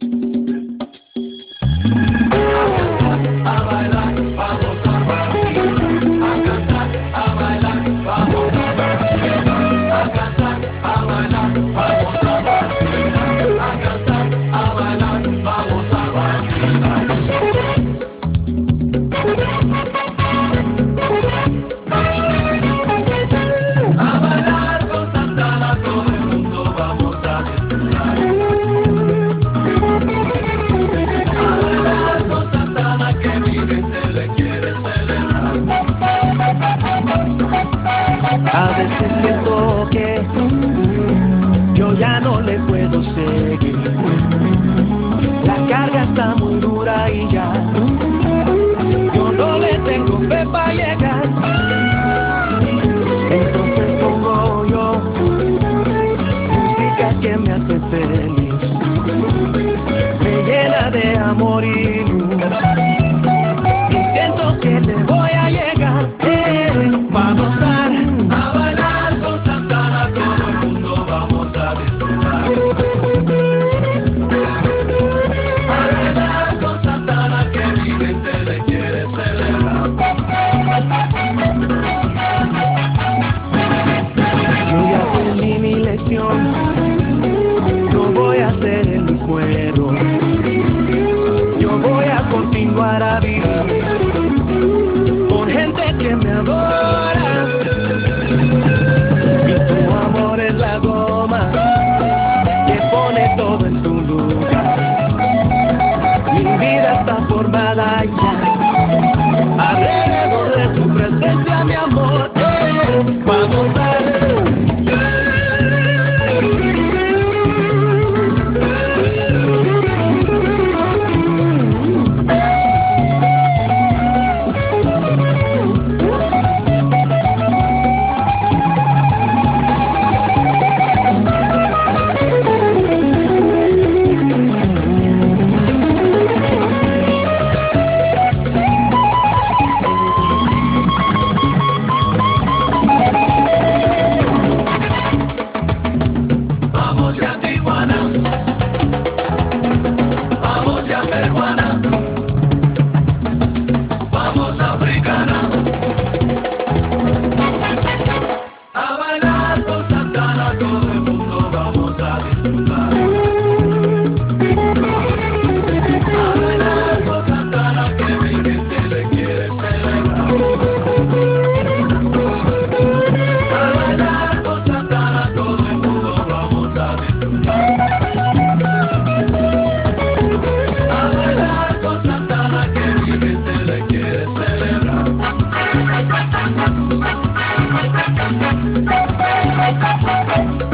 A veces siento que yo ya no le puedo seguir. La carga está muy dura y ya yo no le tengo fe para llegar. Entonces pongo yo música que me hace feliz, me llena de amor y luz, y siento que le voy a llegar para gozar. No voy a hacer el cuero, yo voy a continuar a vivir con gente que me adora, y tu amor es la goma que pone todo en su lugar. Mi vida está formada ya alrededor de tu presencia, mi amor, vamos a celebrar.